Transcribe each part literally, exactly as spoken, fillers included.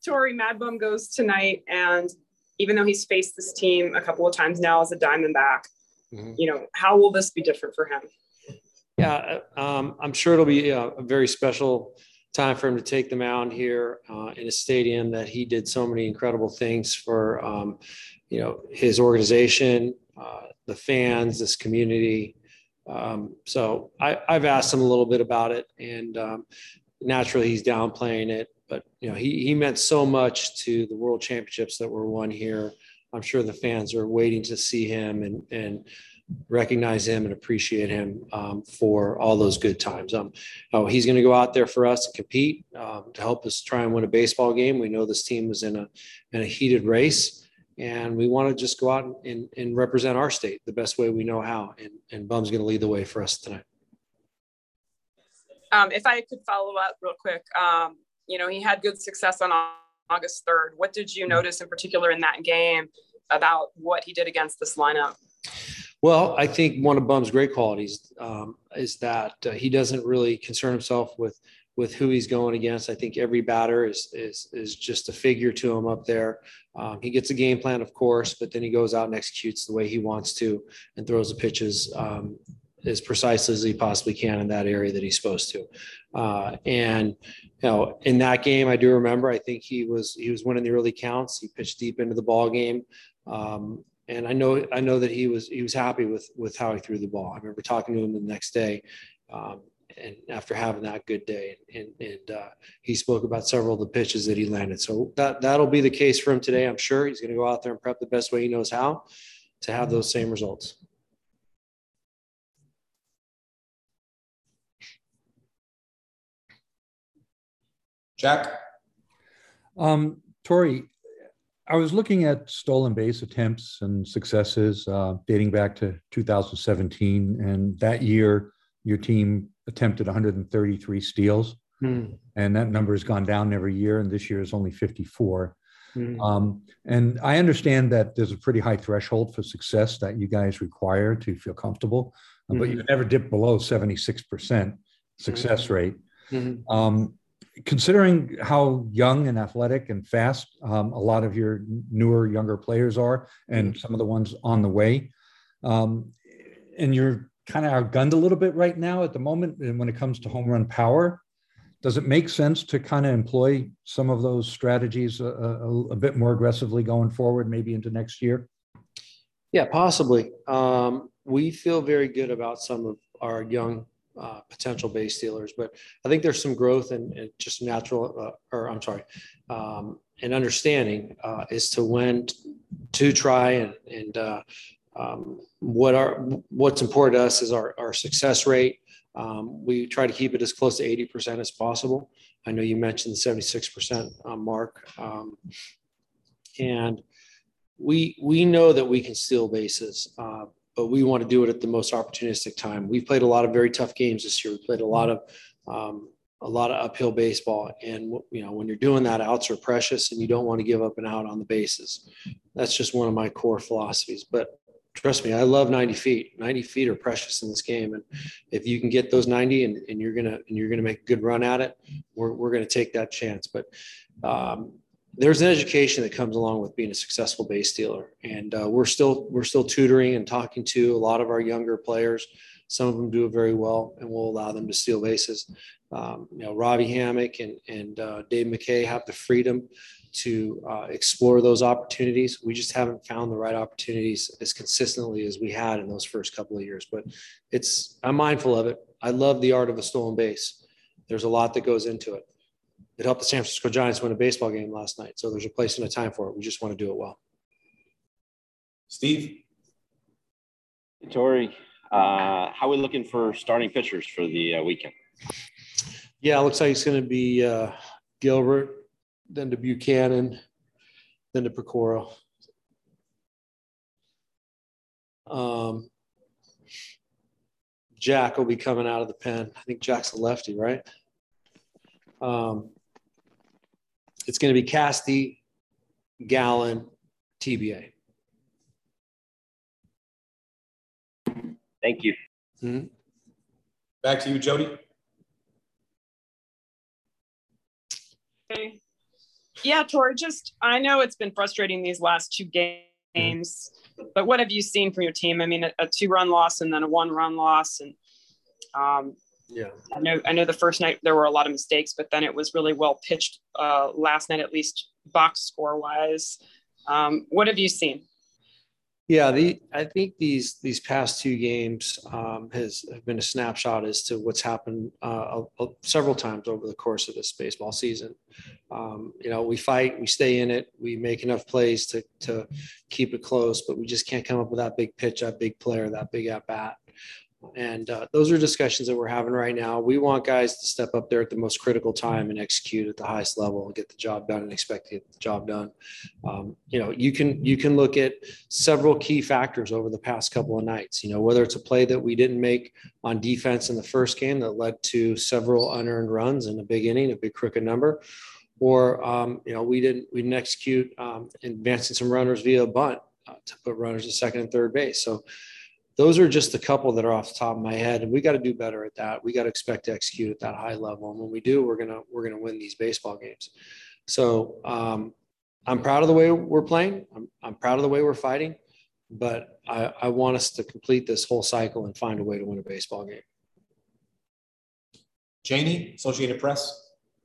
Tori, Mad Bum goes tonight, and even though he's faced this team a couple of times now as a Diamondback, mm-hmm. you know, how will this be different for him? Yeah, um, I'm sure it'll be a, a very special time for him to take the mound here uh, in a stadium that he did so many incredible things for, um, you know, his organization, uh, the fans, this community. Um, so I, I've asked him a little bit about it, and um, naturally he's downplaying it. But, you know, he, he meant so much to the world championships that were won here. I'm sure the fans are waiting to see him and, and recognize him and appreciate him um, for all those good times. Um, oh, he's going to go out there for us to compete, um, to help us try and win a baseball game. We know this team was in a, in a heated race, and we want to just go out and, and represent our state the best way we know how. And, and Bum's going to lead the way for us tonight. Um, if I could follow up real quick, um, you know, he had good success on August third. What did you notice in particular in that game about what he did against this lineup? Well, I think one of Bum's great qualities um, is that uh, he doesn't really concern himself with with who he's going against. I think every batter is is is just a figure to him up there. Um, he gets a game plan, of course, but then he goes out and executes the way he wants to and throws the pitches um, as precisely as he possibly can in that area that he's supposed to. Uh, and you know, in that game, I do remember. I think he was he was winning the early counts. He pitched deep into the ball game. Um, And I know I know that he was he was happy with with how he threw the ball. I remember talking to him the next day, um, and after having that good day, and and uh, he spoke about several of the pitches that he landed. So that that'll be the case for him today. I'm sure he's going to go out there and prep the best way he knows how to have those same results. Jack, um, Tori, I was looking at stolen base attempts and successes uh, dating back to two thousand seventeen. And that year, your team attempted one hundred thirty-three steals. Mm. And that number has gone down every year. And this year is only fifty-four. Mm. Um, and I understand that there's a pretty high threshold for success that you guys require to feel comfortable. Uh, mm-hmm. But you've never dipped below seventy-six percent success mm-hmm. rate. Mm-hmm. Um, Considering how young and athletic and fast um, a lot of your newer, younger players are, and some of the ones on the way, um, and you're kind of outgunned a little bit right now at the moment, and when it comes to home run power, does it make sense to kind of employ some of those strategies a, a, a bit more aggressively going forward, maybe into next year? Yeah, possibly. Um, we feel very good about some of our young Uh, potential base stealers, but I think there's some growth and, and just natural, uh, or I'm sorry, um, and understanding uh, as to when t- to try and, and uh, um, what our what's important to us is our, our success rate. Um, we try to keep it as close to eighty percent as possible. I know you mentioned the seventy-six percent uh, mark, um, and we we know that we can steal bases. Uh, but we want to do it at the most opportunistic time. We've played a lot of very tough games this year. We played a lot of um, a lot of uphill baseball, and you know when you're doing that, outs are precious, and you don't want to give up an out on the bases. That's just one of my core philosophies. But trust me, I love ninety feet. ninety feet are precious in this game, and if you can get those ninety, and, and you're gonna and you're gonna make a good run at it, we're we're gonna take that chance. But um, there's an education that comes along with being a successful base stealer. And uh, we're still, we're still tutoring and talking to a lot of our younger players. Some of them do it very well, and we'll allow them to steal bases. Um, you know, Robbie Hammock and, and uh, Dave McKay have the freedom to uh, explore those opportunities. We just haven't found the right opportunities as consistently as we had in those first couple of years, but it's, I'm mindful of it. I love the art of a stolen base. There's a lot that goes into it. It helped the San Francisco Giants win a baseball game last night. So there's a place and a time for it. We just want to do it well. Steve? Tori, uh, how are we looking for starting pitchers for the uh, weekend? Yeah, it looks like it's going to be uh, Gilbert, then to Buchanan, then to Pecoro. Um, Jack will be coming out of the pen. I think Jack's a lefty, right? Um, It's going to be Casti, Gallen, T B A. Thank you. Mm-hmm. Back to you, Jody. Okay. Yeah, Tori, just, I know it's been frustrating these last two games, but what have you seen from your team? I mean, a, a two run loss and then a one run loss. And um, Yeah. I know, I know the first night there were a lot of mistakes, but then it was really well pitched uh, last night, at least box score wise. Um, what have you seen? Yeah, the I think these these past two games um, has have been a snapshot as to what's happened uh, uh, several times over the course of this baseball season. Um, you know, we fight, we stay in it, we make enough plays to to keep it close, but we just can't come up with that big pitch, that big player, that big at bat. And uh, those are discussions that we're having right now. We want guys to step up there at the most critical time and execute at the highest level and get the job done and expect to get the job done. Um, you know, you can you can look at several key factors over the past couple of nights. You know, whether it's a play that we didn't make on defense in the first game that led to several unearned runs in a big inning, a big crooked number, or um, you know, we didn't we didn't execute um, advancing some runners via a bunt uh, to put runners at second and third base. So those are just a couple that are off the top of my head, and we got to do better at that. We got to expect to execute at that high level, and when we do, we're gonna we're gonna win these baseball games. So um, I'm proud of the way we're playing. I'm, I'm proud of the way we're fighting, but I, I want us to complete this whole cycle and find a way to win a baseball game. Janie, Associated Press.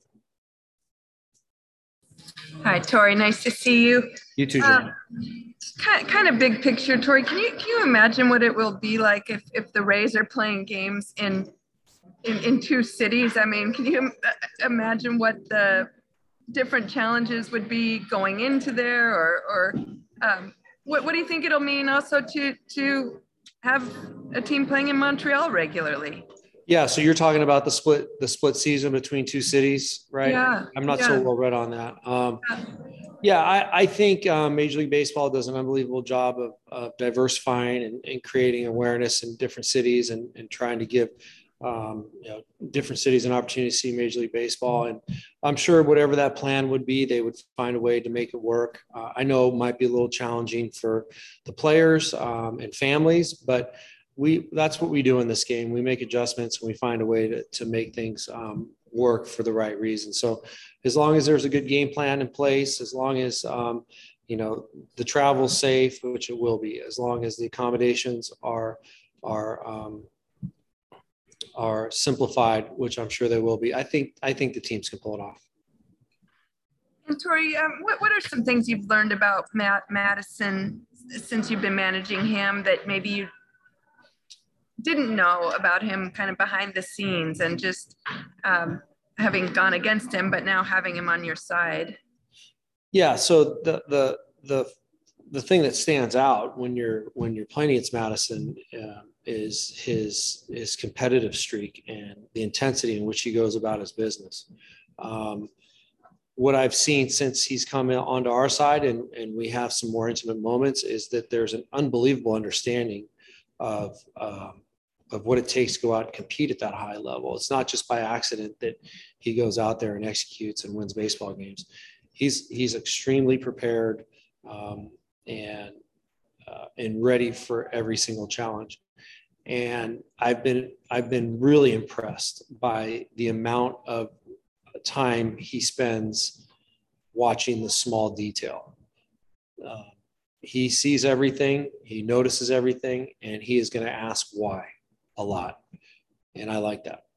Hi, Tori. Nice to see you. You too, Uh, Jane. kind, kind of big picture, Tori. Can you can you imagine what it will be like if, if the Rays are playing games in, in in two cities? I mean, can you imagine what the different challenges would be going into there, or or um, what what do you think it'll mean also to to have a team playing in Montreal regularly? Yeah, so you're talking about the split the split season between two cities, right? Yeah, I'm not yeah. so well read on that. Um, yeah, I, I think um, Major League Baseball does an unbelievable job of, of diversifying and, and creating awareness in different cities and, and trying to give um, you know, different cities an opportunity to see Major League Baseball. And I'm sure whatever that plan would be, they would find a way to make it work. Uh, I know it might be a little challenging for the players um, and families, but we that's what we do in this game. We make adjustments and we find a way to, to make things um, work for the right reason. So as long as there's a good game plan in place, as long as, um, you know, the travel's safe, which it will be, as long as the accommodations are, are, um, are simplified, which I'm sure they will be, I think, I think the teams can pull it off. And Tori, um, what, what are some things you've learned about Matt Madison since you've been managing him that maybe you didn't know about him kind of behind the scenes and just um, having gone against him, but now having him on your side? Yeah. So the, the, the, the thing that stands out when you're, when you're playing against Madison uh, is his, his competitive streak and the intensity in which he goes about his business. Um, what I've seen since he's come onto our side and, and we have some more intimate moments is that there's an unbelievable understanding of, um, of what it takes to go out and compete at that high level. It's not just by accident that he goes out there and executes and wins baseball games. He's, he's extremely prepared um, and, uh, and ready for every single challenge. And I've been, I've been really impressed by the amount of time he spends watching the small detail. Uh, he sees everything, he notices everything, and he is going to ask why a lot. And I like that.